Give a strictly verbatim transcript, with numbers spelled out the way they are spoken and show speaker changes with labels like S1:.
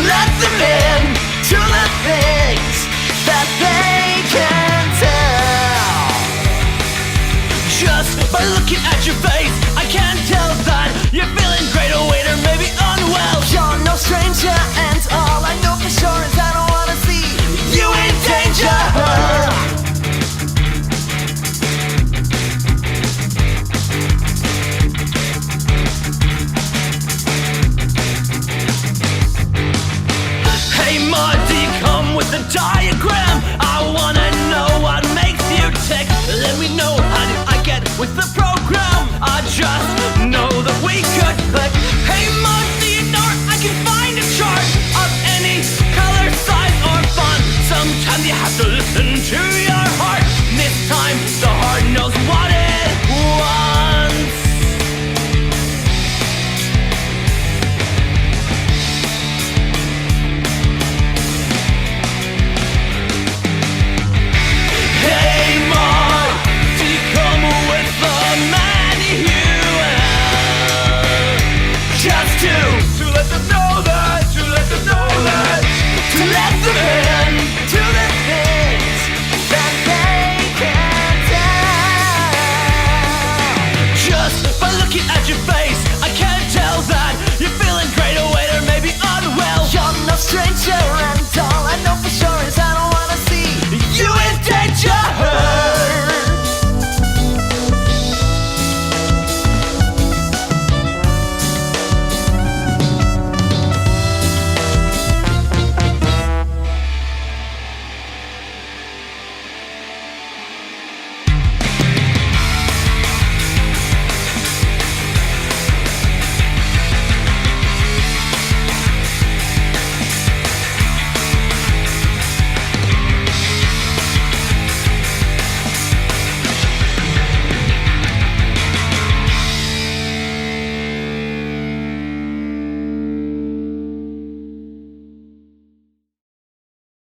S1: let them in to the things that they can tell. Just by looking at your face, I can't tell that you're feeling great or weird or maybe unwell. You're no stranger, and all I know for sure is I don't wanna see you in danger. Hey Marty, come with the diagram. I wanna know what makes you tick. Let me know how did I get with the program. I just